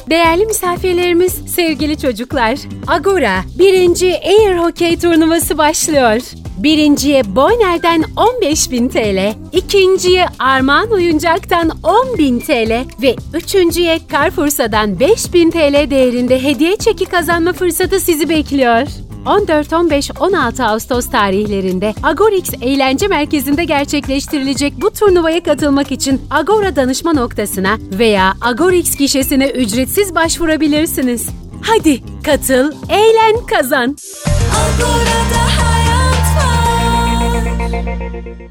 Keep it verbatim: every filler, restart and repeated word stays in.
Değerli misafirlerimiz, sevgili çocuklar, Agora birinci Air Hockey turnuvası başlıyor. Birinciye Boyner'den on beş bin T L, ikinciye Armağan Oyuncak'tan on bin T L ve üçüncüye Carrefour'dan beş bin T L değerinde hediye çeki kazanma fırsatı sizi bekliyor. on dört, on beş, on altı Ağustos tarihlerinde Agorix Eğlence Merkezi'nde gerçekleştirilecek bu turnuvaya katılmak için Agora danışma noktasına veya Agorix gişesine ücretsiz başvurabilirsiniz. Hadi katıl, eğlen, kazan. Agora'da hayat var.